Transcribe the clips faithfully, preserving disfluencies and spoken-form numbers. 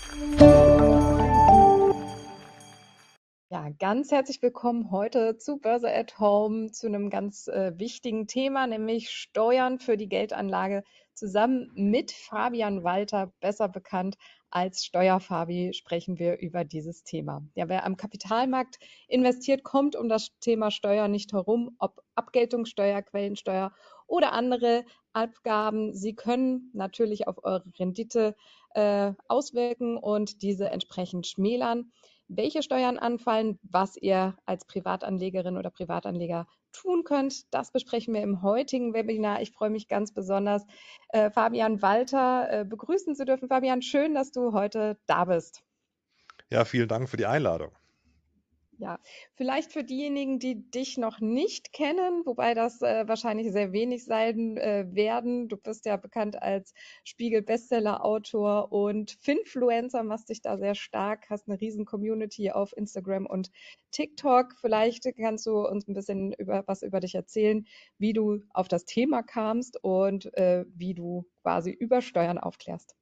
Ja, ganz herzlich willkommen heute zu Börse at Home zu einem ganz äh, wichtigen Thema, nämlich Steuern für die Geldanlage. Zusammen mit Fabian Walter, besser bekannt als Steuerfabi, sprechen wir über dieses Thema. Ja, wer am Kapitalmarkt investiert, kommt um das Thema Steuer nicht herum, ob Abgeltungssteuer, Quellensteuer oder andere Abgaben. Sie können natürlich auf eure Rendite äh, auswirken und diese entsprechend schmälern. Welche Steuern anfallen, was ihr als Privatanlegerin oder Privatanleger tun könnt, das besprechen wir im heutigen Webinar. Ich freue mich ganz besonders, äh, Fabian Walter äh, begrüßen zu dürfen. Fabian, schön, dass du heute da bist. Ja, vielen Dank für die Einladung. Ja, vielleicht für diejenigen, die dich noch nicht kennen, wobei das äh, wahrscheinlich sehr wenig sein äh, werden. Du bist ja bekannt als Spiegel-Bestseller-Autor und Finfluencer, machst dich da sehr stark, hast eine riesen Community auf Instagram und TikTok. Vielleicht kannst du uns ein bisschen über was über dich erzählen, wie du auf das Thema kamst und äh, wie du quasi über Steuern aufklärst.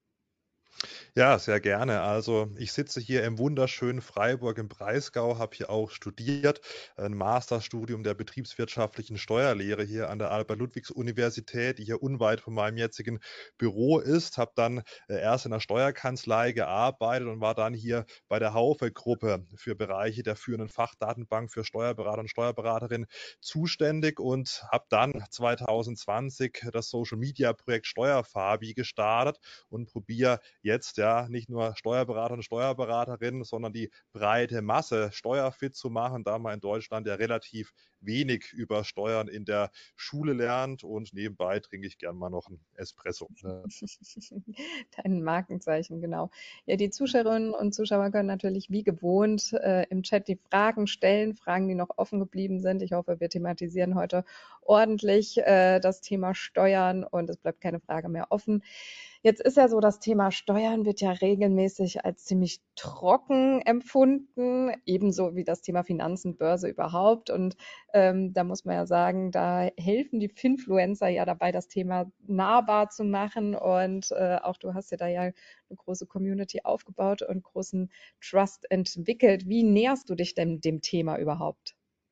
Ja, sehr gerne. Also ich sitze hier im wunderschönen Freiburg im Breisgau, habe hier auch studiert, ein Masterstudium der betriebswirtschaftlichen Steuerlehre hier an der Albert-Ludwigs-Universität, die hier unweit von meinem jetzigen Büro ist, habe dann äh, erst in der Steuerkanzlei gearbeitet und war dann hier bei der Haufe-Gruppe für Bereiche der führenden Fachdatenbank für Steuerberater und Steuerberaterinnen zuständig und habe dann zwanzig zwanzig das Social-Media-Projekt Steuerfabi gestartet und probiere jetzt ja nicht nur Steuerberater und Steuerberaterinnen, sondern die breite Masse steuerfit zu machen, da man in Deutschland ja relativ wenig über Steuern in der Schule lernt und nebenbei trinke ich gern mal noch einen Espresso. Ne? Dein Markenzeichen, genau. Ja, die Zuschauerinnen und Zuschauer können natürlich wie gewohnt äh, im Chat die Fragen stellen, Fragen, die noch offen geblieben sind. Ich hoffe, wir thematisieren heute ordentlich äh, das Thema Steuern und es bleibt keine Frage mehr offen. Jetzt ist ja so, das Thema Steuern wird ja regelmäßig als ziemlich trocken empfunden, ebenso wie das Thema Finanzen, Börse überhaupt. Und ähm, da muss man ja sagen, da helfen die Finfluencer ja dabei, das Thema nahbar zu machen. Und äh, auch du hast ja da ja eine große Community aufgebaut und großen Trust entwickelt. Wie näherst du dich denn dem Thema überhaupt?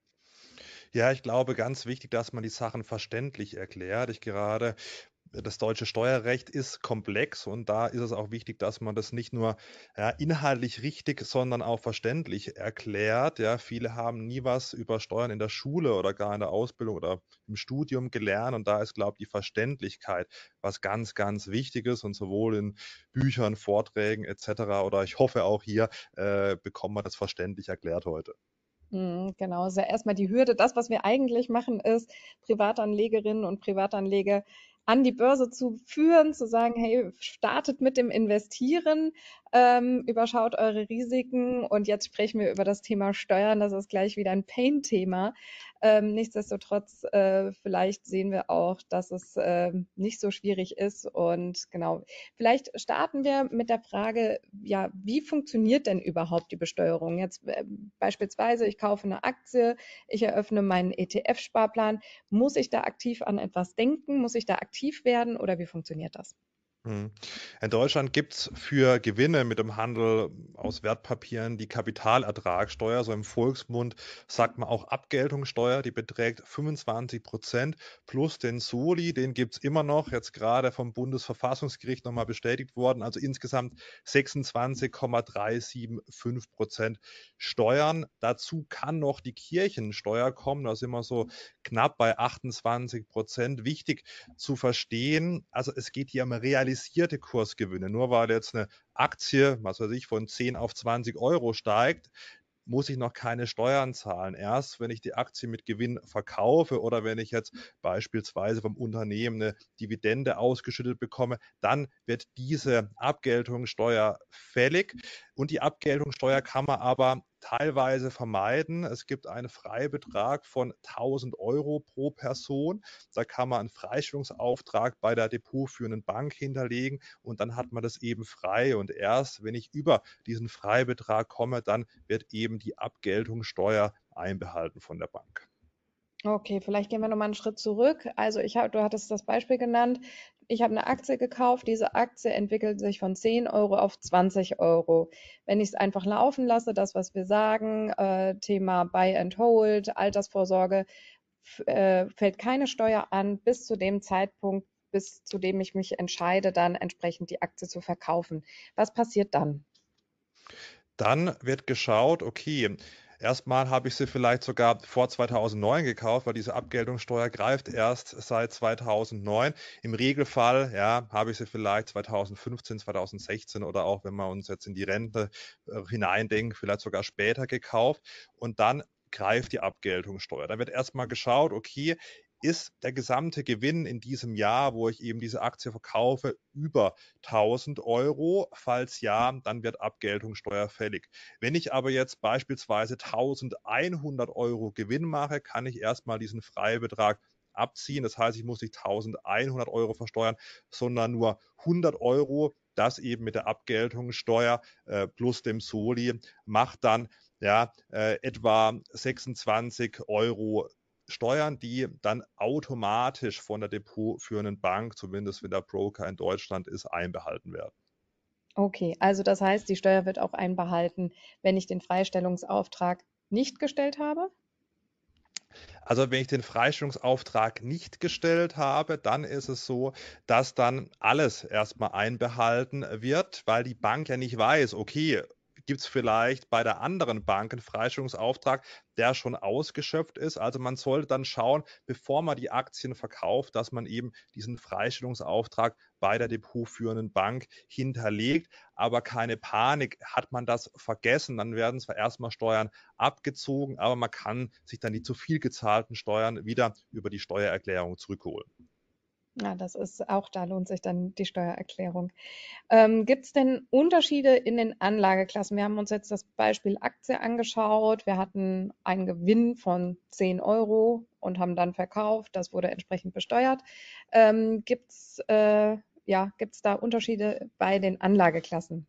Ja, ich glaube, ganz wichtig, dass man die Sachen verständlich erklärt. Ich gerade Das deutsche Steuerrecht ist komplex und da ist es auch wichtig, dass man das nicht nur ja, inhaltlich richtig, sondern auch verständlich erklärt. Ja, viele haben nie was über Steuern in der Schule oder gar in der Ausbildung oder im Studium gelernt und da ist, glaube ich, die Verständlichkeit was ganz, ganz Wichtiges und sowohl in Büchern, Vorträgen et cetera oder ich hoffe auch hier äh, bekommt man das verständlich erklärt heute. Mhm, genau, ist ja erstmal die Hürde. Das, was wir eigentlich machen, ist, Privatanlegerinnen und Privatanleger an die Börse zu führen, zu sagen, hey, startet mit dem Investieren, ähm, überschaut eure Risiken und jetzt sprechen wir über das Thema Steuern. Das ist gleich wieder ein Pain-Thema. Ähm, nichtsdestotrotz, äh, vielleicht sehen wir auch, dass es äh, nicht so schwierig ist. Und genau, vielleicht starten wir mit der Frage, ja, wie funktioniert denn überhaupt die Besteuerung? Jetzt äh, beispielsweise, ich kaufe eine Aktie, ich eröffne meinen E T F-Sparplan. Muss ich da aktiv an etwas denken? Muss ich da aktiv werden oder wie funktioniert das? Mhm. In Deutschland gibt es für Gewinne mit dem Handel aus Wertpapieren die Kapitalertragssteuer, so im Volksmund sagt man auch Abgeltungssteuer, die beträgt fünfundzwanzig Prozent plus den Soli, den gibt es immer noch, jetzt gerade vom Bundesverfassungsgericht nochmal bestätigt worden, also insgesamt sechsundzwanzig Komma dreihundertfünfundsiebzig Prozent Steuern. Dazu kann noch die Kirchensteuer kommen, da sind wir so knapp bei achtundzwanzig Prozent. Wichtig zu verstehen. Also es geht hier um realisierte Kursgewinne. Nur weil jetzt eine Aktie, was weiß ich, von zehn auf zwanzig Euro steigt, muss ich noch keine Steuern zahlen. Erst wenn ich die Aktie mit Gewinn verkaufe oder wenn ich jetzt beispielsweise vom Unternehmen eine Dividende ausgeschüttet bekomme, dann wird diese Abgeltungssteuer fällig. Und die Abgeltungssteuer kann man aber teilweise vermeiden. Es gibt einen Freibetrag von tausend Euro pro Person. Da kann man einen Freistellungsauftrag bei der depotführenden Bank hinterlegen und dann hat man das eben frei. Und erst wenn ich über diesen Freibetrag komme, dann wird eben die Abgeltungssteuer einbehalten von der Bank. Okay, vielleicht gehen wir noch mal einen Schritt zurück. Also ich habe, du hattest das Beispiel genannt. ich habe eine Aktie gekauft, diese Aktie entwickelt sich von zehn Euro auf zwanzig Euro. Wenn ich es einfach laufen lasse, das, was wir sagen, äh, Thema Buy and Hold, Altersvorsorge, f- äh, fällt keine Steuer an bis zu dem Zeitpunkt, bis zu dem ich mich entscheide, dann entsprechend die Aktie zu verkaufen. Was passiert dann? Dann wird geschaut, okay, erstmal habe ich sie vielleicht sogar vor zweitausendneun gekauft, weil diese Abgeltungssteuer greift erst seit zweitausendneun. Im Regelfall, ja, habe ich sie vielleicht zweitausendfünfzehn, zweitausendsechzehn oder auch, wenn wir uns jetzt in die Rente äh, hineindenken, vielleicht sogar später gekauft und dann greift die Abgeltungssteuer. Da wird erstmal geschaut, okay, ist der gesamte Gewinn in diesem Jahr, wo ich eben diese Aktie verkaufe, über tausend Euro? Falls ja, dann wird Abgeltungssteuer fällig. Wenn ich aber jetzt beispielsweise eintausendeinhundert Euro Gewinn mache, kann ich erstmal diesen Freibetrag abziehen. Das heißt, ich muss nicht eintausendeinhundert Euro versteuern, sondern nur hundert Euro. Das eben mit der Abgeltungssteuer äh, plus dem Soli macht dann ja, äh, etwa sechsundzwanzig Euro Steuern, die dann automatisch von der depotführenden Bank, zumindest wenn der Broker in Deutschland ist, einbehalten werden. Okay, also das heißt, die Steuer wird auch einbehalten, wenn ich den Freistellungsauftrag nicht gestellt habe? Also wenn ich den Freistellungsauftrag nicht gestellt habe, dann ist es so, dass dann alles erstmal einbehalten wird, weil die Bank ja nicht weiß, okay, gibt es vielleicht bei der anderen Bank einen Freistellungsauftrag, der schon ausgeschöpft ist. Also man sollte dann schauen, bevor man die Aktien verkauft, dass man eben diesen Freistellungsauftrag bei der depotführenden Bank hinterlegt. Aber keine Panik, hat man das vergessen, dann werden zwar erstmal Steuern abgezogen, aber man kann sich dann die zu viel gezahlten Steuern wieder über die Steuererklärung zurückholen. Ja, das ist auch, da lohnt sich dann die Steuererklärung. Ähm, Gibt es denn Unterschiede in den Anlageklassen? Wir haben uns jetzt das Beispiel Aktie angeschaut. Wir hatten einen Gewinn von zehn Euro und haben dann verkauft. Das wurde entsprechend besteuert. Ähm, Gibt es äh, ja, gibt's da Unterschiede bei den Anlageklassen?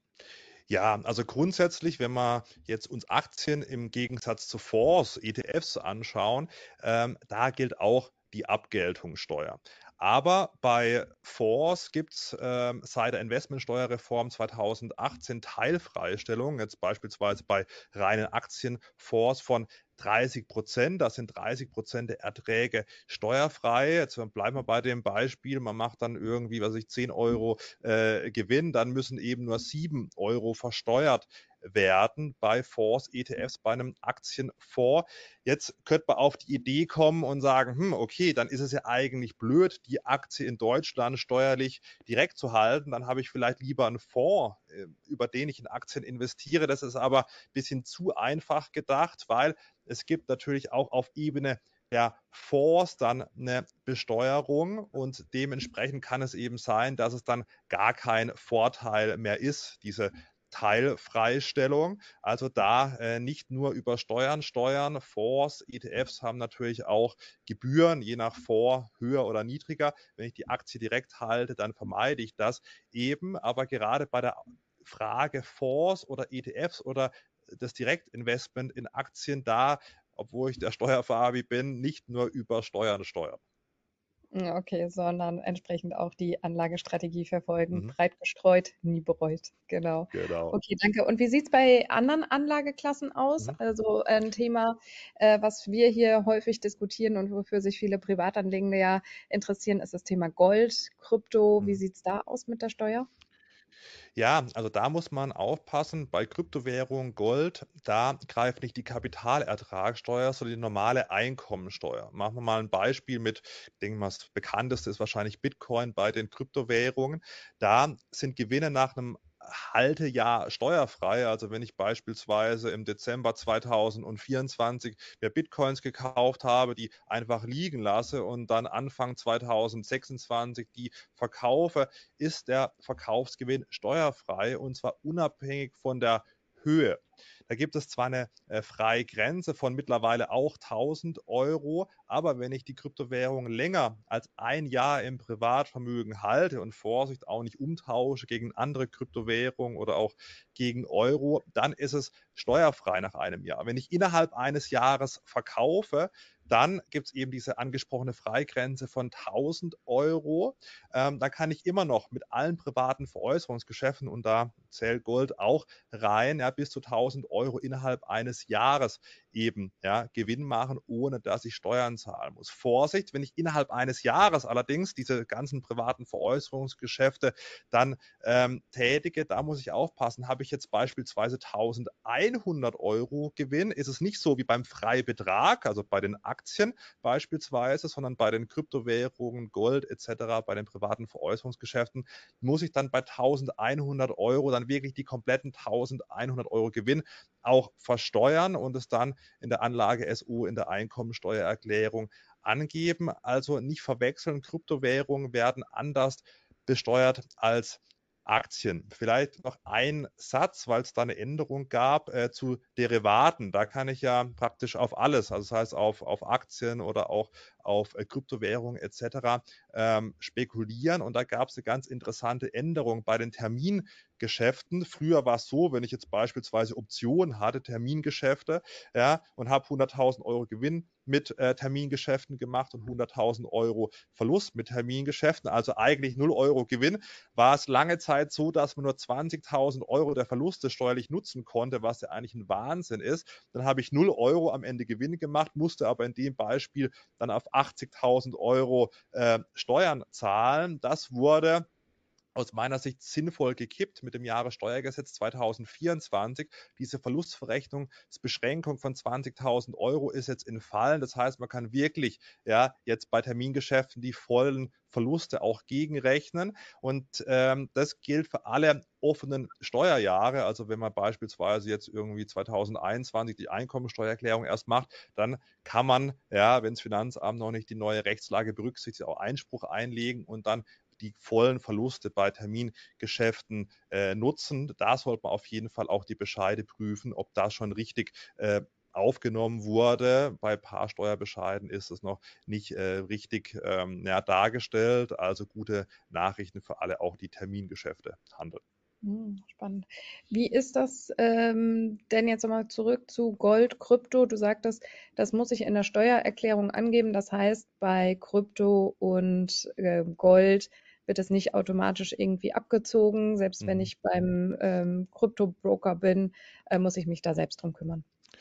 Ja, also grundsätzlich, wenn wir jetzt uns Aktien im Gegensatz zu Fonds, E T Fs anschauen, ähm, da gilt auch die Abgeltungssteuer. Aber bei Fonds gibt es ähm, seit der Investmentsteuerreform zweitausendachtzehn Teilfreistellungen, jetzt beispielsweise bei reinen Aktienfonds von dreißig Prozent. Das sind dreißig Prozent der Erträge steuerfrei. Jetzt bleiben wir bei dem Beispiel, man macht dann irgendwie, was weiß ich, zehn Euro äh, Gewinn, dann müssen eben nur sieben Euro versteuert werden bei Fonds, E T Fs, bei einem Aktienfonds. Jetzt könnte man auf die Idee kommen und sagen, hm, okay, dann ist es ja eigentlich blöd, die Aktie in Deutschland steuerlich direkt zu halten. Dann habe ich vielleicht lieber einen Fonds, äh, über den ich in Aktien investiere. Das ist aber ein bisschen zu einfach gedacht, weil es gibt natürlich auch auf Ebene der Fonds dann eine Besteuerung und dementsprechend kann es eben sein, dass es dann gar kein Vorteil mehr ist, diese Teilfreistellung. Also da äh, nicht nur über Steuern steuern. Fonds, E T Fs haben natürlich auch Gebühren, je nach Fonds höher oder niedriger. Wenn ich die Aktie direkt halte, dann vermeide ich das eben. Aber gerade bei der Frage Fonds oder E T Fs oder das Direktinvestment in Aktien, da, obwohl ich der Steuerfabi bin, nicht nur über Steuern steuern. Ja, okay, sondern entsprechend auch die Anlagestrategie verfolgen. Mhm, Breit gestreut, nie bereut. Genau. genau. Okay, danke. Und wie sieht's bei anderen Anlageklassen aus? Mhm, Also ein Thema, äh, was wir hier häufig diskutieren und wofür sich viele Privatanlegende ja interessieren, ist das Thema Gold, Krypto. Wie mhm. sieht's da aus mit der Steuer? Ja, also da muss man aufpassen, bei Kryptowährung Gold, da greift nicht die Kapitalertragssteuer, sondern die normale Einkommensteuer. Machen wir mal ein Beispiel mit, ich denke mal, das bekannteste ist wahrscheinlich Bitcoin bei den Kryptowährungen. Da sind Gewinne nach einem Haltejahr steuerfrei. Also wenn ich beispielsweise im Dezember zweitausendvierundzwanzig mir Bitcoins gekauft habe, die einfach liegen lasse und dann Anfang zweitausendsechsundzwanzig die verkaufe, ist der Verkaufsgewinn steuerfrei und zwar unabhängig von der Höhe Da gibt es zwar eine äh, Freigrenze von mittlerweile auch tausend Euro, aber wenn ich die Kryptowährung länger als ein Jahr im Privatvermögen halte und Vorsicht auch nicht umtausche gegen andere Kryptowährungen oder auch gegen Euro, dann ist es steuerfrei nach einem Jahr. Wenn ich innerhalb eines Jahres verkaufe, dann gibt es eben diese angesprochene Freigrenze von tausend Euro. Ähm, da kann ich immer noch mit allen privaten Veräußerungsgeschäften, und da zählt Gold auch rein, ja, bis zu tausend Euro innerhalb eines Jahres eben ja, Gewinn machen, ohne dass ich Steuern zahlen muss. Vorsicht, wenn ich innerhalb eines Jahres allerdings diese ganzen privaten Veräußerungsgeschäfte dann ähm, tätige, da muss ich aufpassen, habe ich jetzt beispielsweise eintausendeinhundert Euro Gewinn, ist es nicht so wie beim Freibetrag, also bei den Aktien beispielsweise, sondern bei den Kryptowährungen, Gold et cetera, bei den privaten Veräußerungsgeschäften, muss ich dann bei eintausendeinhundert Euro dann wirklich die kompletten eintausendeinhundert Euro Gewinn auch versteuern und es dann in der Anlage S U in der Einkommensteuererklärung angeben. Also nicht verwechseln, Kryptowährungen werden anders besteuert als Aktien. Vielleicht noch ein Satz, weil es da eine Änderung gab äh, zu Derivaten. Da kann ich ja praktisch auf alles, also das heißt auf, auf Aktien oder auch auf äh, Kryptowährungen et cetera ähm, spekulieren. Und da gab es eine ganz interessante Änderung bei den Termingeschäften. Früher war es so, wenn ich jetzt beispielsweise Optionen hatte, Termingeschäfte, ja, und habe hunderttausend Euro Gewinn mit äh, Termingeschäften gemacht und hunderttausend Euro Verlust mit Termingeschäften, also eigentlich null Euro Gewinn, war es lange Zeit so, dass man nur zwanzigtausend Euro der Verluste steuerlich nutzen konnte, was ja eigentlich ein Wahnsinn ist. Dann habe ich null Euro am Ende Gewinn gemacht, musste aber in dem Beispiel dann auf achtzigtausend Euro äh, Steuern zahlen. Das wurde aus meiner Sicht sinnvoll gekippt mit dem Jahressteuergesetz zweitausendvierundzwanzig. Diese Verlustverrechnungsbeschränkung von zwanzigtausend Euro ist jetzt entfallen. Das heißt, man kann wirklich ja, jetzt bei Termingeschäften die vollen Verluste auch gegenrechnen. Und ähm, das gilt für alle offenen Steuerjahre. Also wenn man beispielsweise jetzt irgendwie zweitausendeinundzwanzig die Einkommensteuererklärung erst macht, dann kann man, ja, wenn das Finanzamt noch nicht die neue Rechtslage berücksichtigt, auch Einspruch einlegen und dann die vollen Verluste bei Termingeschäften äh, nutzen. Da sollte man auf jeden Fall auch die Bescheide prüfen, ob das schon richtig äh, aufgenommen wurde. Bei Paarsteuerbescheiden ist es noch nicht äh, richtig ähm, ja, dargestellt. Also gute Nachrichten für alle, auch die Termingeschäfte handeln. Hm, spannend. Wie ist das ähm, denn jetzt nochmal zurück zu Gold, Krypto? Du sagtest, das muss ich in der Steuererklärung angeben. Das heißt, bei Krypto und äh, Gold wird es nicht automatisch irgendwie abgezogen. Selbst wenn Mhm. ich beim ähm, Krypto-Broker bin, äh, muss ich mich da selbst drum kümmern.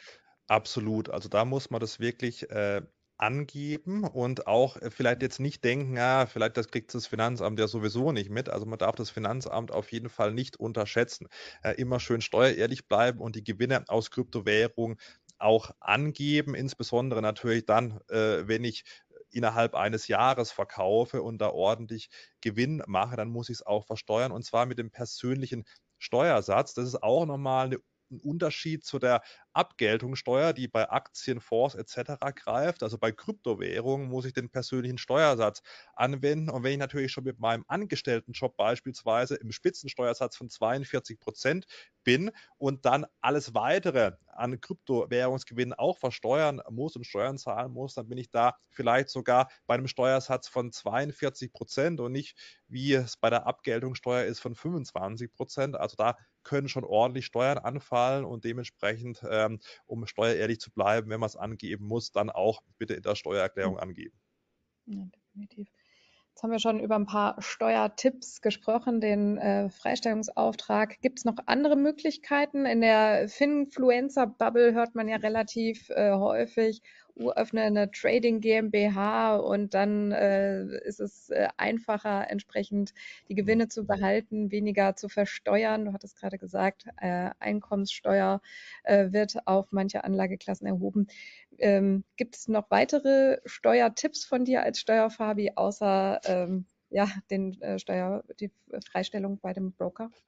Absolut. Also da muss man das wirklich äh, angeben und auch äh, vielleicht jetzt nicht denken, ja, vielleicht das kriegt das Finanzamt ja sowieso nicht mit. Also man darf das Finanzamt auf jeden Fall nicht unterschätzen. Äh, immer schön steuerehrlich bleiben und die Gewinne aus Kryptowährung auch angeben, insbesondere natürlich dann, äh, wenn ich innerhalb eines Jahres verkaufe und da ordentlich Gewinn mache, dann muss ich es auch versteuern und zwar mit dem persönlichen Steuersatz. Das ist auch nochmal eine ein Unterschied zu der Abgeltungssteuer, die bei Aktien, Fonds et cetera greift. Also bei Kryptowährungen muss ich den persönlichen Steuersatz anwenden. Und wenn ich natürlich schon mit meinem Angestelltenjob beispielsweise im Spitzensteuersatz von zweiundvierzig Prozent bin und dann alles weitere an Kryptowährungsgewinnen auch versteuern muss und Steuern zahlen muss, dann bin ich da vielleicht sogar bei einem Steuersatz von zweiundvierzig Prozent und nicht, wie es bei der Abgeltungssteuer ist, von fünfundzwanzig Prozent. Also da können schon ordentlich Steuern anfallen und dementsprechend, ähm, um steuerehrlich zu bleiben, wenn man es angeben muss, dann auch bitte in der Steuererklärung angeben. Ja, definitiv. Jetzt haben wir schon über ein paar Steuertipps gesprochen, den äh, Freistellungsauftrag. Gibt es noch andere Möglichkeiten? In der Finfluencer-Bubble hört man ja relativ äh, häufig, uh, öffne eine Trading GmbH und dann äh, ist es äh, einfacher, entsprechend die Hm. Gewinne zu behalten, weniger zu versteuern. Du hattest gerade gesagt, äh, Einkommenssteuer äh, wird auf manche Anlageklassen erhoben. Ähm, gibt es noch weitere Steuertipps von dir als Steuerfabi, außer ähm, ja, den äh, Steuer, die Freistellung bei dem Broker?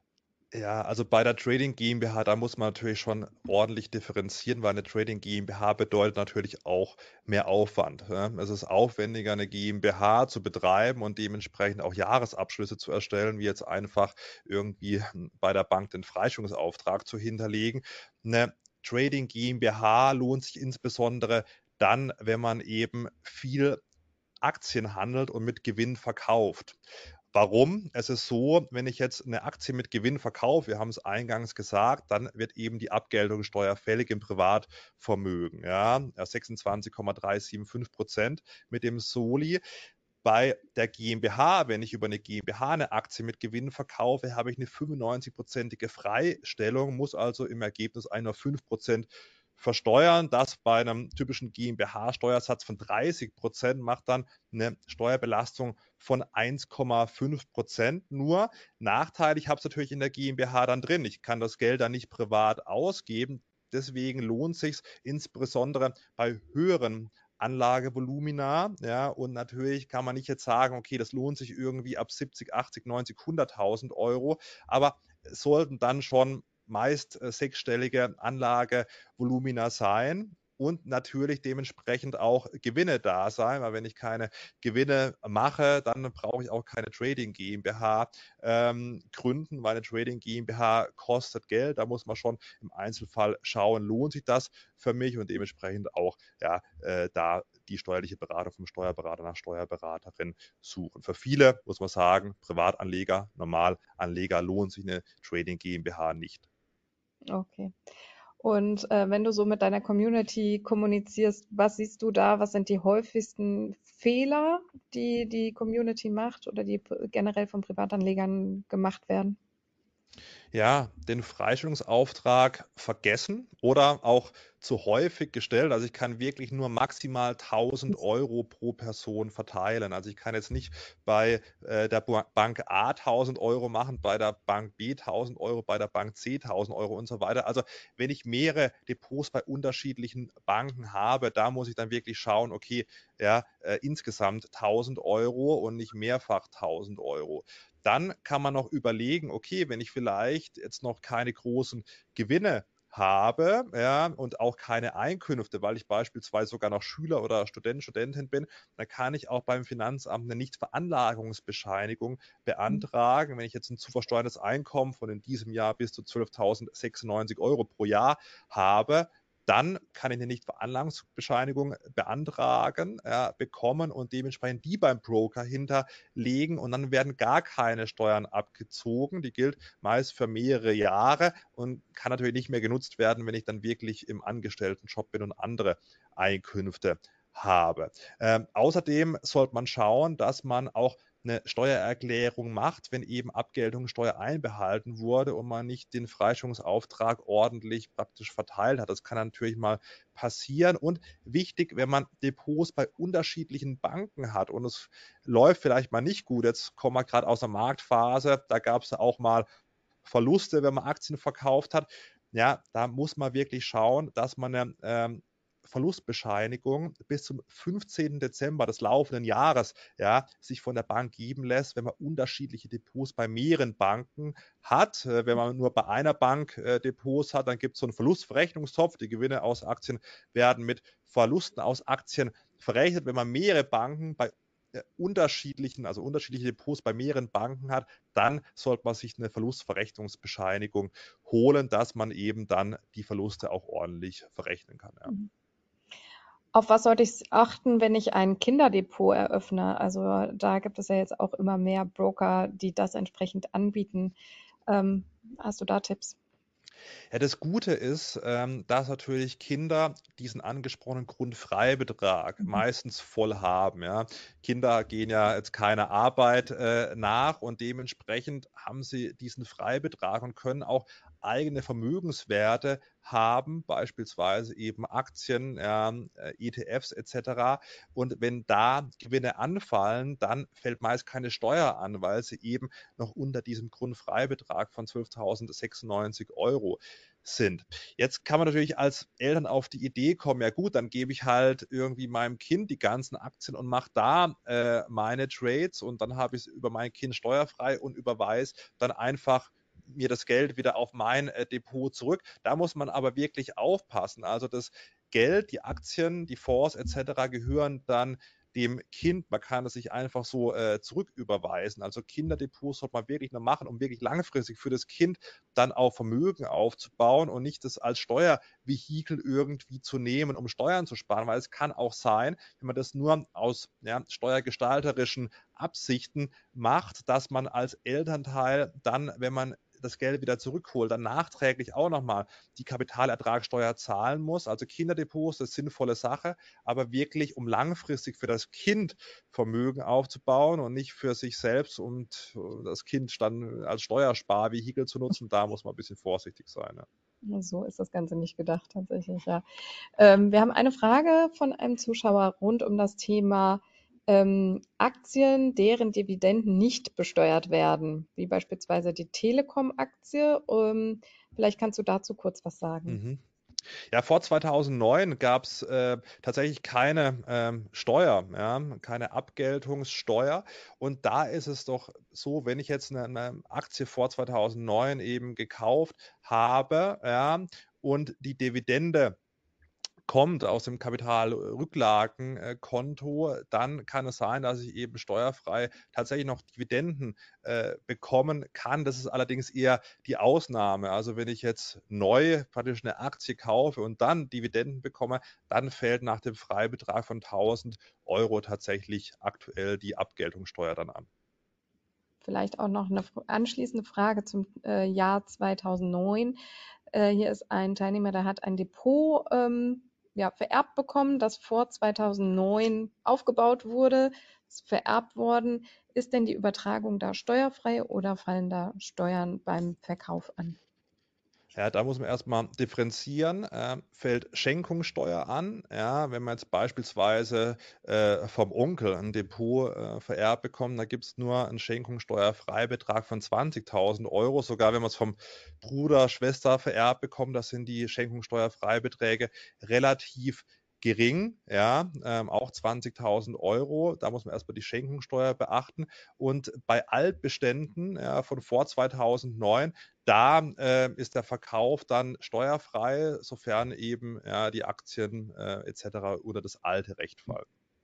Ja, also bei der Trading GmbH, da muss man natürlich schon ordentlich differenzieren, weil eine Trading GmbH bedeutet natürlich auch mehr Aufwand. Ja. Es ist aufwendiger, eine GmbH zu betreiben und dementsprechend auch Jahresabschlüsse zu erstellen, wie jetzt einfach irgendwie hm, bei der Bank den Freistellungsauftrag zu hinterlegen. Eine Trading GmbH lohnt sich insbesondere dann, wenn man eben viel Aktien handelt und mit Gewinn verkauft. Warum? Es ist so, wenn ich jetzt eine Aktie mit Gewinn verkaufe, wir haben es eingangs gesagt, dann wird eben die Abgeltungssteuer fällig im Privatvermögen, ja, sechsundzwanzig Komma dreihundertfünfundsiebzig Prozent mit dem Soli. Bei der GmbH, wenn ich über eine GmbH eine Aktie mit Gewinn verkaufe, habe ich eine fünfundneunzig-prozentige Freistellung, muss also im Ergebnis nur fünf Prozent versteuern. Das bei einem typischen GmbH-Steuersatz von dreißig Prozent macht dann eine Steuerbelastung von eins Komma fünf Prozent nur. Nachteil, ich habe es natürlich in der GmbH dann drin. Ich kann das Geld dann nicht privat ausgeben. Deswegen lohnt es sich insbesondere bei höheren Anlagevolumina, ja, und natürlich kann man nicht jetzt sagen, okay, das lohnt sich irgendwie ab siebzig, achtzig, neunzig, hunderttausend Euro, aber es sollten dann schon meist äh, sechsstellige Anlagevolumina sein und natürlich dementsprechend auch Gewinne da sein, weil wenn ich keine Gewinne mache, dann brauche ich auch keine Trading GmbH ähm, gründen, weil eine Trading GmbH kostet Geld, da muss man schon im Einzelfall schauen, lohnt sich das für mich und dementsprechend auch ja, äh, da die steuerliche Beratung vom Steuerberater nach Steuerberaterin suchen. Für viele muss man sagen, Privatanleger, Normalanleger lohnt sich eine Trading GmbH nicht. Okay. Und äh, wenn du so mit deiner Community kommunizierst, was siehst du da? Was sind die häufigsten Fehler, die die Community macht oder die p- generell von Privatanlegern gemacht werden? Ja, den Freistellungsauftrag vergessen oder auch zu häufig gestellt. Also ich kann wirklich nur maximal tausend Euro pro Person verteilen. Also ich kann jetzt nicht bei äh, der Ba- Bank A tausend Euro machen, bei der Bank B tausend Euro, bei der Bank C tausend Euro und so weiter. Also wenn ich mehrere Depots bei unterschiedlichen Banken habe, da muss ich dann wirklich schauen, okay, ja, äh, insgesamt tausend Euro und nicht mehrfach tausend Euro. Dann kann man noch überlegen, okay, wenn ich vielleicht jetzt noch keine großen Gewinne habe, ja, und auch keine Einkünfte, weil ich beispielsweise sogar noch Schüler oder Student, Studentin bin, dann kann ich auch beim Finanzamt eine Nichtveranlagungsbescheinigung beantragen. Wenn ich jetzt ein zu versteuertes Einkommen von in diesem Jahr bis zu zwölftausendsechsundneunzig Euro pro Jahr habe, dann kann ich eine Nichtveranlagungsbescheinigung beantragen, ja, bekommen und dementsprechend die beim Broker hinterlegen und dann werden gar keine Steuern abgezogen. Die gilt meist für mehrere Jahre und kann natürlich nicht mehr genutzt werden, wenn ich dann wirklich im Angestelltenjob bin und andere Einkünfte habe. Ähm, außerdem sollte man schauen, dass man auch eine Steuererklärung macht, wenn eben Abgeltungssteuer einbehalten wurde und man nicht den Freistellungsauftrag ordentlich praktisch verteilt hat. Das kann natürlich mal passieren. Und wichtig, wenn man Depots bei unterschiedlichen Banken hat und es läuft vielleicht mal nicht gut, jetzt kommen wir gerade aus der Marktphase, da gab es auch mal Verluste, wenn man Aktien verkauft hat. Ja, da muss man wirklich schauen, dass man eine ähm, Verlustbescheinigung bis zum fünfzehnten Dezember des laufenden Jahres ja, sich von der Bank geben lässt, wenn man unterschiedliche Depots bei mehreren Banken hat. Äh, wenn man nur bei einer Bank äh, Depots hat, dann gibt es so einen Verlustverrechnungstopf. Die Gewinne aus Aktien werden mit Verlusten aus Aktien verrechnet. Wenn man mehrere Banken bei äh, unterschiedlichen, also unterschiedliche Depots bei mehreren Banken hat, dann sollte man sich eine Verlustverrechnungsbescheinigung holen, dass man eben dann die Verluste auch ordentlich verrechnen kann. Ja. Mhm. Auf was sollte ich achten, wenn ich ein Kinderdepot eröffne? Also da gibt es ja jetzt auch immer mehr Broker, die das entsprechend anbieten. Ähm, hast du da Tipps? Ja, das Gute ist, ähm, dass natürlich Kinder diesen angesprochenen Grundfreibetrag Mhm. meistens voll haben. Ja. Kinder gehen ja jetzt keine Arbeit äh, nach und dementsprechend haben sie diesen Freibetrag und können auch eigene Vermögenswerte haben, beispielsweise eben Aktien, ja, äh, E T Fs et cetera. Und wenn da Gewinne anfallen, dann fällt meist keine Steuer an, weil sie eben noch unter diesem Grundfreibetrag von zwölftausendsechsundneunzig Euro sind. Jetzt kann man natürlich als Eltern auf die Idee kommen, ja gut, dann gebe ich halt irgendwie meinem Kind die ganzen Aktien und mache da äh, meine Trades und dann habe ich es über mein Kind steuerfrei und überweise dann einfach mir das Geld wieder auf mein äh, Depot zurück. Da muss man aber wirklich aufpassen. Also das Geld, die Aktien, die Fonds et cetera gehören dann dem Kind. Man kann es sich einfach so äh, zurücküberweisen. Also Kinderdepots sollte man wirklich nur machen, um wirklich langfristig für das Kind dann auch Vermögen aufzubauen und nicht das als Steuervehikel irgendwie zu nehmen, um Steuern zu sparen, weil es kann auch sein, wenn man das nur aus ja, steuergestalterischen Absichten macht, dass man als Elternteil dann, wenn man das Geld wieder zurückholt, dann nachträglich auch nochmal die Kapitalertragssteuer zahlen muss. Also Kinderdepots, das ist eine sinnvolle Sache, aber wirklich, um langfristig für das Kind Vermögen aufzubauen und nicht für sich selbst und das Kind dann als Steuersparvehikel zu nutzen, da muss man ein bisschen vorsichtig sein. Ja. So ist das Ganze nicht gedacht, tatsächlich, ja. Ähm, wir haben eine Frage von einem Zuschauer rund um das Thema ähm, Aktien, deren Dividenden nicht besteuert werden, wie beispielsweise die Telekom-Aktie. Ähm, vielleicht kannst du dazu kurz was sagen. Mhm. Ja, vor zweitausendneun gab es äh, tatsächlich keine ähm, Steuer, ja, keine Abgeltungssteuer. Und da ist es doch so, wenn ich jetzt eine, eine Aktie vor zweitausendneun eben gekauft habe, ja, und die Dividende kommt aus dem Kapitalrücklagenkonto, dann kann es sein, dass ich eben steuerfrei tatsächlich noch Dividenden äh, bekommen kann. Das ist allerdings eher die Ausnahme. Also wenn ich jetzt neu praktisch eine Aktie kaufe und dann Dividenden bekomme, dann fällt nach dem Freibetrag von tausend Euro tatsächlich aktuell die Abgeltungssteuer dann an. Vielleicht auch noch eine anschließende Frage zum äh, Jahr zweitausendneun. Äh, hier ist ein Teilnehmer, der hat ein Depot ähm, ja, vererbt bekommen, das vor zweitausendneun aufgebaut wurde, ist vererbt worden. Ist denn die Übertragung da steuerfrei oder fallen da Steuern beim Verkauf an? Ja, da muss man erstmal differenzieren. Äh, fällt Schenkungssteuer an? Ja, wenn man jetzt beispielsweise äh, vom Onkel ein Depot äh, vererbt bekommt, da gibt es nur einen Schenkungssteuerfreibetrag von zwanzigtausend Euro. Sogar wenn man es vom Bruder, Schwester vererbt bekommt, das sind die Schenkungssteuerfreibeträge relativ gering, ja, ähm, auch zwanzigtausend Euro. Da muss man erstmal die Schenkungssteuer beachten. Und bei Altbeständen ja, von vor zweitausendneun, da äh, ist der Verkauf dann steuerfrei, sofern eben ja, die Aktien äh, et cetera unter das alte Recht fallen.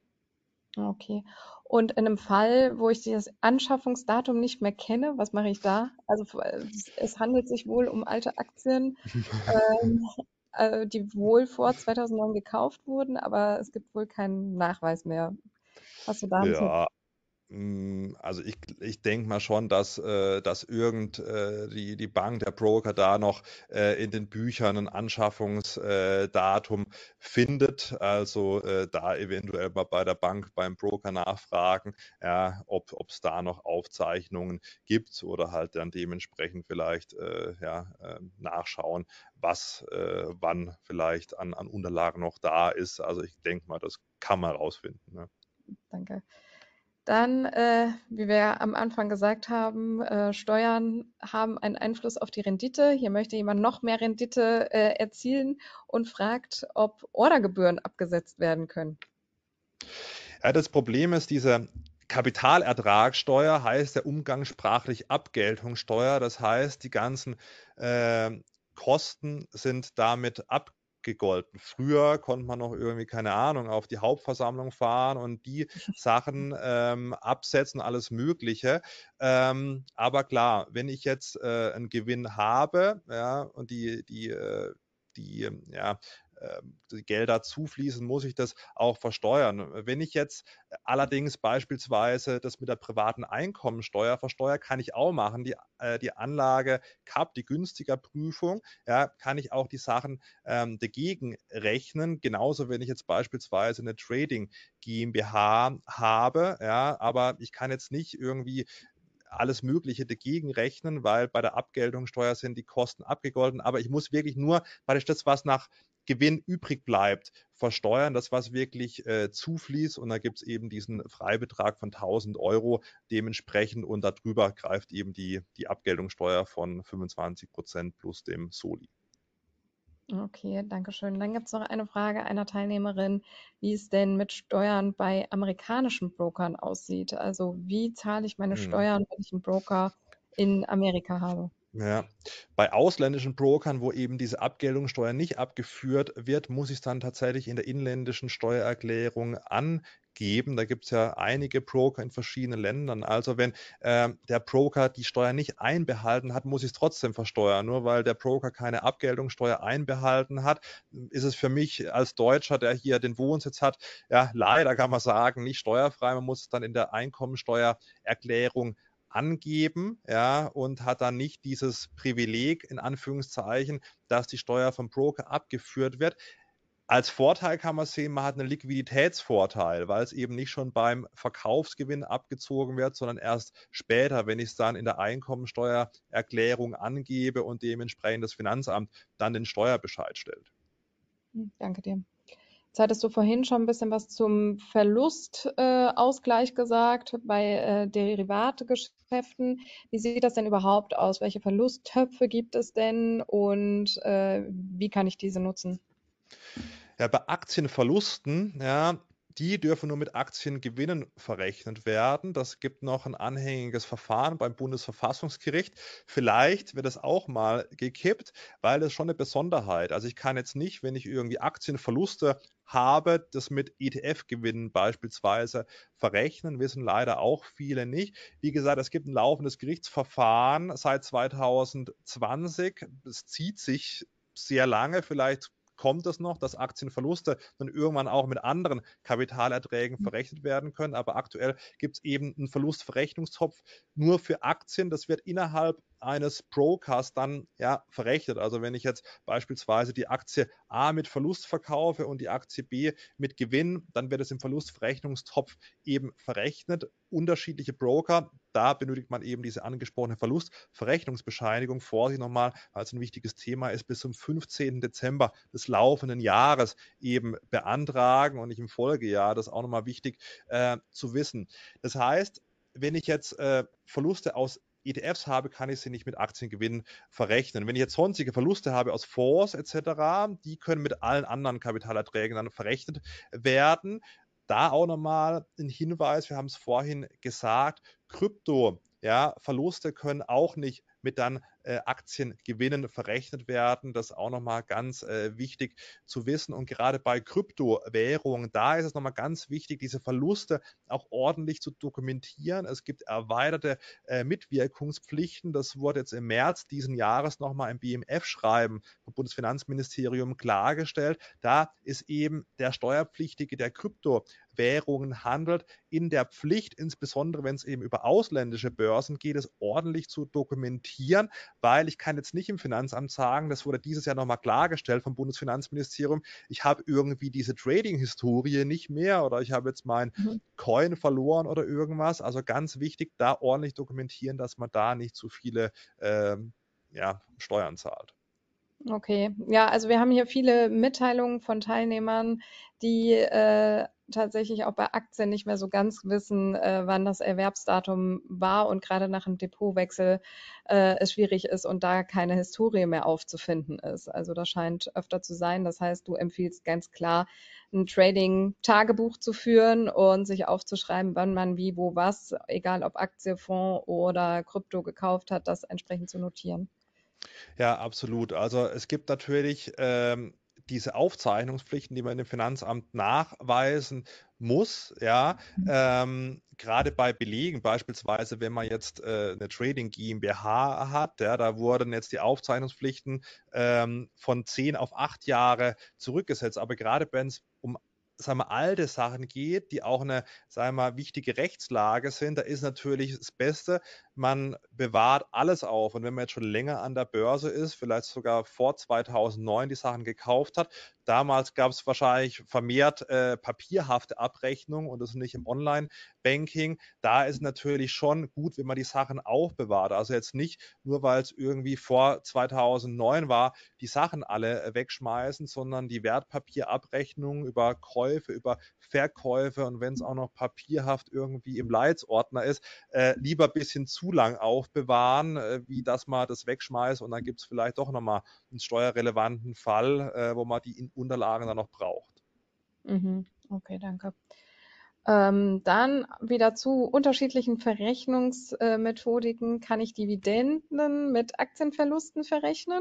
Okay. Und in einem Fall, wo ich das Anschaffungsdatum nicht mehr kenne, was mache ich da? Also äh, es handelt sich wohl um alte Aktien, ähm, äh, die wohl vor zweitausendneun gekauft wurden, aber es gibt wohl keinen Nachweis mehr. Hast du da einen Tipp? Ja, Mm, Also ich, ich denke mal schon, dass, äh, dass irgend äh, die, die Bank, der Broker da noch äh, in den Büchern ein Anschaffungsdatum findet. Also äh, da eventuell mal bei der Bank, beim Broker nachfragen, ja, ob es da noch Aufzeichnungen gibt oder halt dann dementsprechend vielleicht äh, ja, äh, nachschauen, was äh, wann vielleicht an, an Unterlagen noch da ist. Also ich denke mal, das kann man rausfinden. Ne? Danke. Dann, äh, wie wir ja am Anfang gesagt haben, äh, Steuern haben einen Einfluss auf die Rendite. Hier möchte jemand noch mehr Rendite äh, erzielen und fragt, ob Ordergebühren abgesetzt werden können. Ja, das Problem ist, diese Kapitalertragssteuer heißt ja umgangssprachlich Abgeltungssteuer. Das heißt, die ganzen äh, Kosten sind damit abgegolten. Früher konnte man noch irgendwie, keine Ahnung, auf die Hauptversammlung fahren und die Sachen ähm, absetzen, alles Mögliche. Ähm, aber klar, wenn ich jetzt äh, einen Gewinn habe, ja, und die, die, äh, die, ja, die Gelder zufließen, muss ich das auch versteuern. Wenn ich jetzt allerdings beispielsweise das mit der privaten Einkommensteuer versteuere, kann ich auch machen. Die, äh, die Anlage K A P, die Günstigerprüfung, ja, kann ich auch die Sachen ähm, dagegen rechnen. Genauso, wenn ich jetzt beispielsweise eine Trading GmbH habe, ja, aber ich kann jetzt nicht irgendwie alles Mögliche dagegen rechnen, weil bei der Abgeltungssteuer sind die Kosten abgegolten. Aber ich muss wirklich nur praktisch das, was nach Gewinn übrig bleibt, versteuern, das, was wirklich äh, zufließt. Und da gibt es eben diesen Freibetrag von tausend Euro dementsprechend und darüber greift eben die, die Abgeltungssteuer von fünfundzwanzig Prozent plus dem Soli. Okay, danke schön. Dann gibt es noch eine Frage einer Teilnehmerin, wie es denn mit Steuern bei amerikanischen Brokern aussieht. Also wie zahle ich meine Hm. Steuern, wenn ich einen Broker in Amerika habe? Ja, bei ausländischen Brokern, wo eben diese Abgeltungssteuer nicht abgeführt wird, muss ich's dann tatsächlich in der inländischen Steuererklärung angeben. Da gibt's ja einige Broker in verschiedenen Ländern. Also wenn, ähm, der Broker die Steuer nicht einbehalten hat, muss ich's trotzdem versteuern. Nur weil der Broker keine Abgeltungssteuer einbehalten hat, ist es für mich als Deutscher, der hier den Wohnsitz hat, ja, leider kann man sagen, nicht steuerfrei. Man muss es dann in der Einkommensteuererklärung angeben, ja, und hat dann nicht dieses Privileg in Anführungszeichen, dass die Steuer vom Broker abgeführt wird. Als Vorteil kann man sehen, man hat einen Liquiditätsvorteil, weil es eben nicht schon beim Verkaufsgewinn abgezogen wird, sondern erst später, wenn ich es dann in der Einkommensteuererklärung angebe und dementsprechend das Finanzamt dann den Steuerbescheid stellt. Hm, danke dir. Jetzt hattest du vorhin schon ein bisschen was zum Verlustausgleich äh, gesagt bei äh, Derivategeschäften. Wie sieht das denn überhaupt aus? Welche Verlusttöpfe gibt es denn und äh, wie kann ich diese nutzen? Ja, bei Aktienverlusten, ja, die dürfen nur mit Aktiengewinnen verrechnet werden. Das gibt noch ein anhängiges Verfahren beim Bundesverfassungsgericht. Vielleicht wird es auch mal gekippt, weil das schon eine Besonderheit. Also ich kann jetzt nicht, wenn ich irgendwie Aktienverluste habe, das mit E T F-Gewinnen beispielsweise verrechnen, wissen leider auch viele nicht. Wie gesagt, es gibt ein laufendes Gerichtsverfahren seit zwanzig zwanzig. Es zieht sich sehr lange, vielleicht kommt es noch, dass Aktienverluste dann irgendwann auch mit anderen Kapitalerträgen verrechnet werden können. Aber aktuell gibt es eben einen Verlustverrechnungstopf nur für Aktien. Das wird innerhalb eines Brokers dann ja verrechnet. Also wenn ich jetzt beispielsweise die Aktie A mit Verlust verkaufe und die Aktie B mit Gewinn, dann wird es im Verlustverrechnungstopf eben verrechnet. Unterschiedliche Broker, da benötigt man eben diese angesprochene Verlustverrechnungsbescheinigung. Vorsicht nochmal, weil es ein wichtiges Thema ist, bis zum fünfzehnten Dezember des laufenden Jahres eben beantragen und nicht im Folgejahr. Das ist auch nochmal wichtig äh, zu wissen. Das heißt, wenn ich jetzt äh, Verluste aus E T Fs habe, kann ich sie nicht mit Aktiengewinnen verrechnen. Wenn ich jetzt sonstige Verluste habe aus Fonds et cetera, die können mit allen anderen Kapitalerträgen dann verrechnet werden. Da auch nochmal ein Hinweis, wir haben es vorhin gesagt, Krypto, ja, Verluste können auch nicht mit dann äh, Aktiengewinnen verrechnet werden. Das ist auch nochmal ganz äh, wichtig zu wissen. Und gerade bei Kryptowährungen, da ist es nochmal ganz wichtig, diese Verluste auch ordentlich zu dokumentieren. Es gibt erweiterte äh, Mitwirkungspflichten. Das wurde jetzt im März diesen Jahres nochmal im B M F-Schreiben vom Bundesfinanzministerium klargestellt. Da ist eben der Steuerpflichtige, der Kryptowährungen handelt, in der Pflicht, insbesondere wenn es eben über ausländische Börsen geht, es ordentlich zu dokumentieren, weil ich kann jetzt nicht im Finanzamt sagen, das wurde dieses Jahr nochmal klargestellt vom Bundesfinanzministerium, ich habe irgendwie diese Trading-Historie nicht mehr oder ich habe jetzt mein Mhm. Coin verloren oder irgendwas. Also ganz wichtig, da ordentlich dokumentieren, dass man da nicht zu viele ähm, ja, Steuern zahlt. Okay, ja, also wir haben hier viele Mitteilungen von Teilnehmern, die äh, tatsächlich auch bei Aktien nicht mehr so ganz wissen, äh, wann das Erwerbsdatum war und gerade nach einem Depotwechsel äh, es schwierig ist und da keine Historie mehr aufzufinden ist. Also das scheint öfter zu sein. Das heißt, du empfiehlst ganz klar, ein Trading-Tagebuch zu führen und sich aufzuschreiben, wann man wie, wo, was, egal ob Aktie, Fonds oder Krypto gekauft hat, das entsprechend zu notieren. Ja, absolut. Also es gibt natürlich ähm, diese Aufzeichnungspflichten, die man dem Finanzamt nachweisen muss, ja, ähm, gerade bei Belegen, beispielsweise, wenn man jetzt äh, eine Trading GmbH hat, ja, da wurden jetzt die Aufzeichnungspflichten ähm, von zehn auf acht Jahre zurückgesetzt. Aber gerade wenn es um sagen wir, alte Sachen geht, die auch eine, sagen wir, wichtige Rechtslage sind, da ist natürlich das Beste, man bewahrt alles auf. Und wenn man jetzt schon länger an der Börse ist, vielleicht sogar vor zweitausendneun die Sachen gekauft hat, damals gab es wahrscheinlich vermehrt äh, papierhafte Abrechnungen und das nicht im Online-Banking. Da ist natürlich schon gut, wenn man die Sachen aufbewahrt. Also jetzt nicht nur, weil es irgendwie vor zweitausendneun war, die Sachen alle äh, wegschmeißen, sondern die Wertpapierabrechnungen über Käufe, über Verkäufe und wenn es auch noch papierhaft irgendwie im Leitsordner ist, äh, lieber ein bisschen zu lang aufbewahren, äh, wie dass man das wegschmeißt und dann gibt es vielleicht doch nochmal einen steuerrelevanten Fall, äh, wo man die Unterlagen dann noch braucht. Mhm. Okay, danke. Ähm, dann wieder zu unterschiedlichen Verrechnungsmethodiken. Kann ich Dividenden mit Aktienverlusten verrechnen?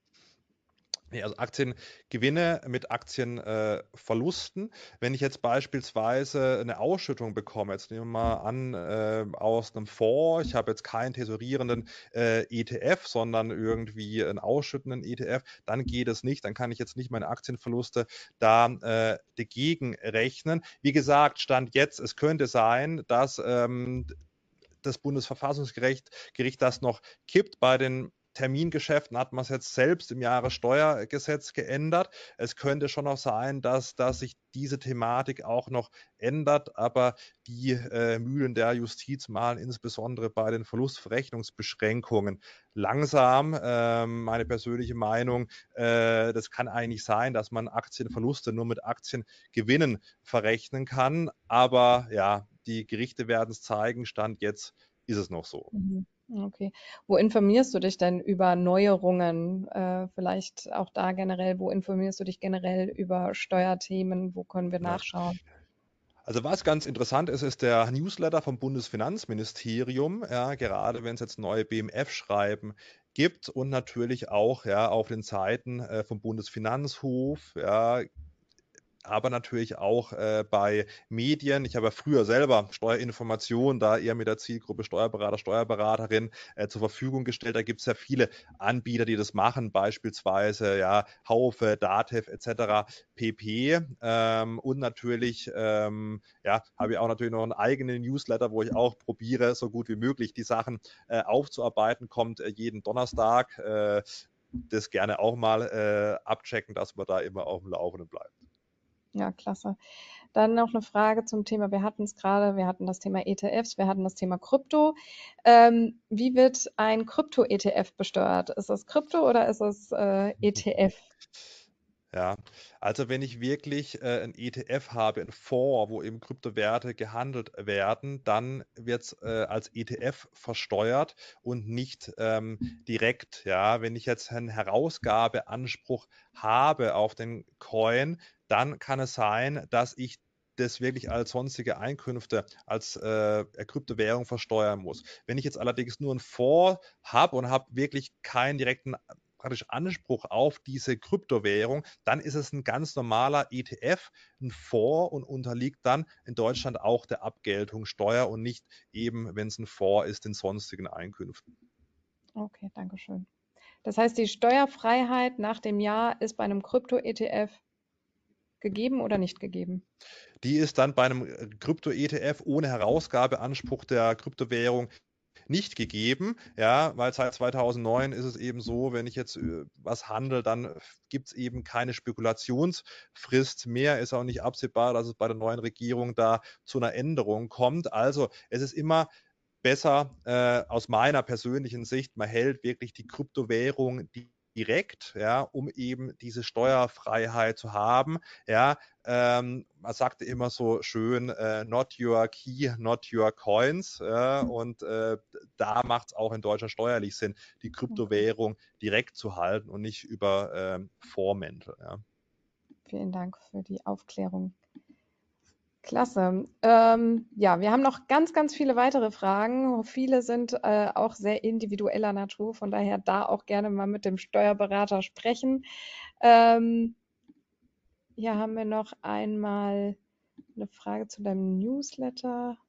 Ne, also Aktiengewinne mit Aktienverlusten. Wenn ich jetzt beispielsweise eine Ausschüttung bekomme, jetzt nehmen wir mal an, äh, aus einem Fonds, ich habe jetzt keinen tesorierenden äh, E T F, sondern irgendwie einen ausschüttenden E T F, dann geht es nicht. Dann kann ich jetzt nicht meine Aktienverluste da äh, dagegen rechnen. Wie gesagt, Stand jetzt, es könnte sein, dass ähm, das Bundesverfassungsgericht Gericht das noch kippt. Bei den Termingeschäften hat man es jetzt selbst im Jahressteuergesetz geändert. Es könnte schon noch sein, dass, dass sich diese Thematik auch noch ändert, aber die äh, Mühlen der Justiz mahlen insbesondere bei den Verlustverrechnungsbeschränkungen langsam. Ähm, meine persönliche Meinung, äh, das kann eigentlich sein, dass man Aktienverluste nur mit Aktiengewinnen verrechnen kann, aber ja, die Gerichte werden es zeigen, Stand jetzt ist es noch so. Mhm. Okay. Wo informierst du dich denn über Neuerungen? Äh, vielleicht auch da generell, wo informierst du dich generell über Steuerthemen? Wo können wir Ja. nachschauen? Also was ganz interessant ist, ist der Newsletter vom Bundesfinanzministerium, ja, gerade wenn es jetzt neue B M F-Schreiben gibt und natürlich auch ja, auf den Seiten äh, vom Bundesfinanzhof, ja, aber natürlich auch äh, bei Medien. Ich habe ja früher selber Steuerinformationen da eher mit der Zielgruppe Steuerberater, Steuerberaterin äh, zur Verfügung gestellt. Da gibt es ja viele Anbieter, die das machen, beispielsweise ja Haufe, Datev et cetera pp. Ähm, und natürlich ähm, ja, habe ich auch natürlich noch einen eigenen Newsletter, wo ich auch probiere, so gut wie möglich die Sachen äh, aufzuarbeiten. Kommt äh, jeden Donnerstag. Äh, das gerne auch mal äh, abchecken, dass man da immer auf dem Laufenden bleibt. Ja, klasse. Dann noch eine Frage zum Thema, wir hatten es gerade, wir hatten das Thema E T Fs, wir hatten das Thema Krypto. Ähm, wie wird ein Krypto-E T F besteuert? Ist das Krypto oder ist es äh, E T F? Ja, also wenn ich wirklich äh, ein E T F habe, ein Fonds, wo eben Kryptowerte gehandelt werden, dann wird es äh, als E T F versteuert und nicht ähm, direkt. Ja, wenn ich jetzt einen Herausgabeanspruch habe auf den Coin, dann kann es sein, dass ich das wirklich als sonstige Einkünfte, als äh, Kryptowährung versteuern muss. Wenn ich jetzt allerdings nur einen Fonds habe und habe wirklich keinen direkten praktisch Anspruch auf diese Kryptowährung, dann ist es ein ganz normaler E T F, ein Fonds und unterliegt dann in Deutschland auch der Abgeltungssteuer und nicht eben, wenn es ein Fonds ist, den sonstigen Einkünften. Okay, danke schön. Das heißt, die Steuerfreiheit nach dem Jahr ist bei einem Krypto-E T F gegeben oder nicht gegeben? Die ist dann bei einem äh, Krypto-E T F ohne Herausgabeanspruch der Kryptowährung nicht gegeben, ja, weil seit zweitausendneun ist es eben so, wenn ich jetzt äh, was handle, dann gibt es eben keine Spekulationsfrist mehr, ist auch nicht absehbar, dass es bei der neuen Regierung da zu einer Änderung kommt. Also es ist immer besser äh, aus meiner persönlichen Sicht, man hält wirklich die Kryptowährung direkt, ja, um eben diese Steuerfreiheit zu haben. Ja, ähm, man sagte immer so schön, äh, not your key, not your coins. Ja, und äh, da macht es auch in Deutschland steuerlich Sinn, die Okay, Kryptowährung direkt zu halten und nicht über ähm, Vormäntel. Ja. vielen Dank für die Aufklärung. Klasse. Ähm, ja, wir haben noch ganz, ganz viele weitere Fragen. Viele sind äh, auch sehr individueller Natur, von daher da auch gerne mal mit dem Steuerberater sprechen. Ähm, hier haben wir noch einmal eine Frage zu deinem Newsletter.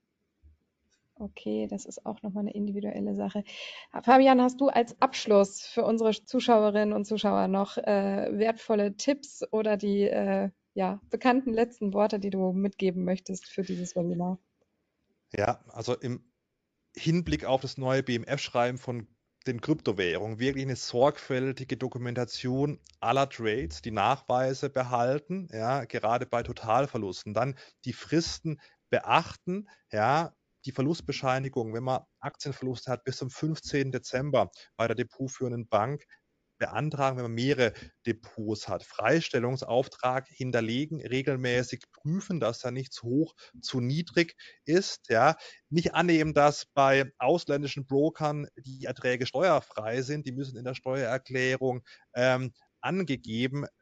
Okay, das ist auch nochmal eine individuelle Sache. Fabian, hast du als Abschluss für unsere Zuschauerinnen und Zuschauer noch äh, wertvolle Tipps oder die äh, ja, bekannten letzten Worte, die du mitgeben möchtest für dieses Webinar? Ja, also im Hinblick auf das neue B M F-Schreiben von den Kryptowährungen wirklich eine sorgfältige Dokumentation aller Trades, die Nachweise behalten, ja, gerade bei Totalverlusten. Dann die Fristen beachten, ja, die Verlustbescheinigung, wenn man Aktienverluste hat, bis zum fünfzehnten Dezember bei der depotführenden Bank beantragen, wenn man mehrere Depots hat. Freistellungsauftrag hinterlegen, regelmäßig prüfen, dass er nicht zu hoch, zu niedrig ist. Ja. Nicht annehmen, dass bei ausländischen Brokern die Erträge steuerfrei sind. Die müssen in der Steuererklärung ähm, angegeben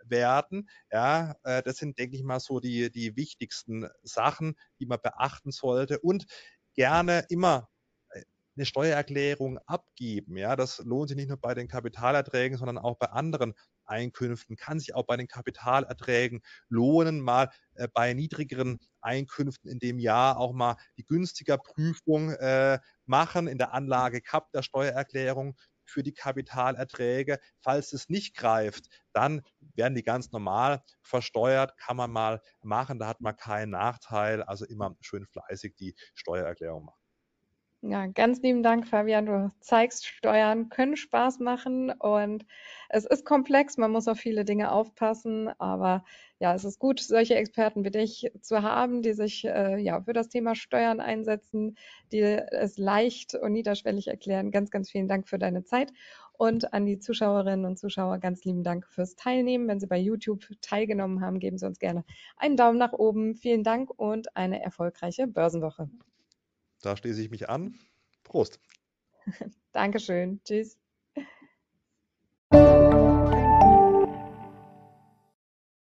werden. Ja, äh, das sind, denke ich mal, so die, die wichtigsten Sachen, die man beachten sollte und gerne immer äh, eine Steuererklärung abgeben. Ja, das lohnt sich nicht nur bei den Kapitalerträgen, sondern auch bei anderen Einkünften. Kann sich auch bei den Kapitalerträgen lohnen, mal äh, bei niedrigeren Einkünften in dem Jahr auch mal die günstiger Prüfung äh, machen in der Anlage K A P der Steuererklärung für die Kapitalerträge. Falls es nicht greift, dann werden die ganz normal versteuert, kann man mal machen, da hat man keinen Nachteil. Also immer schön fleißig die Steuererklärung machen. Ja, ganz lieben Dank, Fabian. Du zeigst, Steuern können Spaß machen und es ist komplex. Man muss auf viele Dinge aufpassen, aber ja, es ist gut, solche Experten wie dich zu haben, die sich äh, ja für das Thema Steuern einsetzen, die es leicht und niederschwellig erklären. Ganz, ganz vielen Dank für deine Zeit und an die Zuschauerinnen und Zuschauer ganz lieben Dank fürs Teilnehmen. Wenn Sie bei YouTube teilgenommen haben, geben Sie uns gerne einen Daumen nach oben. Vielen Dank und eine erfolgreiche Börsenwoche. Da schließe ich mich an. Prost. Dankeschön. Tschüss.